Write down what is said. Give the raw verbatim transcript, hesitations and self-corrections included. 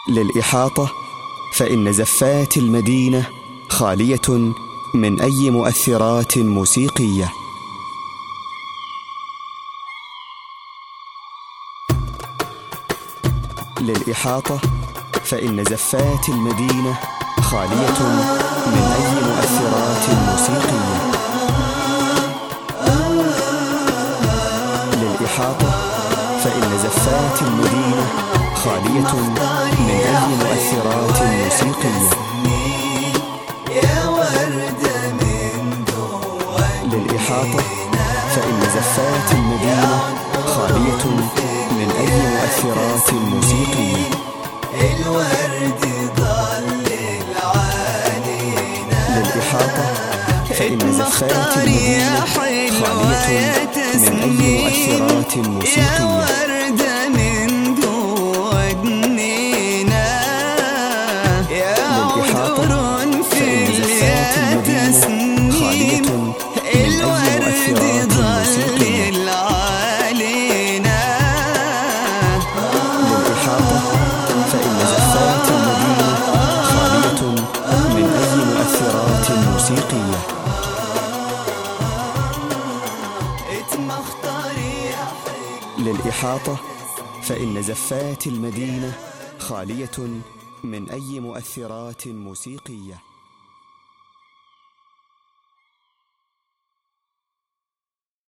للإحاطة فإن زفات المدينة خالية من أي مؤثرات موسيقية. للإحاطة فإن زفات المدينة خالية من أي مؤثرات موسيقية. للإحاطة فإن زفات المدينة خالية من أي مؤثرات موسيقية. للإحاطة فإن زفات المدينة خالية من أي مؤثرات موسيقية. للإحاطة فإن زفات المدينة خالية من أي مؤثرات موسيقية. للإحاطة فإن زفات المدينة خالية من أي مؤثرات موسيقية.